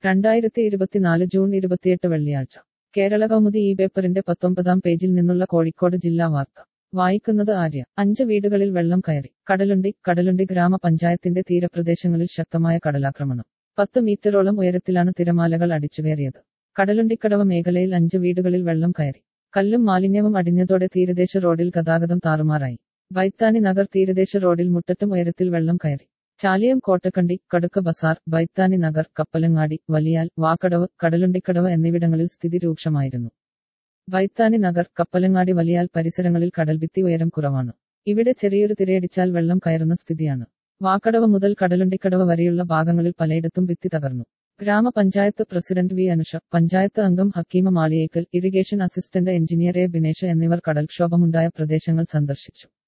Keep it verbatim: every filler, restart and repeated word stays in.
രണ്ടായിരത്തി ഇരുപത്തിനാല് ജൂൺ ഇരുപത്തിയെട്ട് വെള്ളിയാഴ്ച കേരള കൗമുദി ഈ പേപ്പറിന്റെ പത്തൊമ്പതാം പേജിൽ നിന്നുള്ള കോഴിക്കോട് ജില്ലാ വാർത്ത വായിക്കുന്നത് ആര്യ. അഞ്ച് വീടുകളിൽ വെള്ളം കയറി. കടലുണ്ടി കടലുണ്ടി ഗ്രാമപഞ്ചായത്തിന്റെ തീരപ്രദേശങ്ങളിൽ ശക്തമായ കടലാക്രമണം. പത്ത് മീറ്ററോളം ഉയരത്തിലാണ് തിരമാലകൾ അടിച്ചുകയറിയത്. കടലുണ്ടിക്കടവ് മേഖലയിൽ അഞ്ച് വീടുകളിൽ വെള്ളം കയറി. കല്ലും മാലിന്യവും അടിഞ്ഞതോടെ തീരദേശ റോഡിൽ ഗതാഗതം താറുമാറായി. ബൈത്താനി നഗർ തീരദേശ റോഡിൽ മുട്ടറ്റും ഉയരത്തിൽ വെള്ളം കയറി. ചാലിയം കോട്ടക്കണ്ടി കടുക്ക ബസാർ ബൈത്താനി നഗർ കപ്പലങ്ങാടി വലിയാൽ വാക്കടവ് കടലുണ്ടിക്കടവ് എന്നിവിടങ്ങളിൽ സ്ഥിതി രൂക്ഷമായിരുന്നു. ബൈത്താനി നഗർ കപ്പലങ്ങാടി വലിയാൽ പരിസരങ്ങളിൽ കടൽഭിത്തി ഉയരം കുറവാണ്. ഇവിടെ ചെറിയൊരു തിരയടിച്ചാൽ വെള്ളം കയറുന്ന സ്ഥിതിയാണ്. വാക്കടവ് മുതൽ കടലുണ്ടിക്കടവ് വരെയുള്ള ഭാഗങ്ങളിൽ പലയിടത്തും ഭിത്തി തകർന്നു. ഗ്രാമപഞ്ചായത്ത് പ്രസിഡന്റ് വി അനുഷ, പഞ്ചായത്ത് അംഗം Hakeema Maliyekkal, irrigation assistant engineer A Binesh എന്നിവർ കടൽക്ഷോഭമുണ്ടായ പ്രദേശങ്ങൾ സന്ദർശിച്ചു.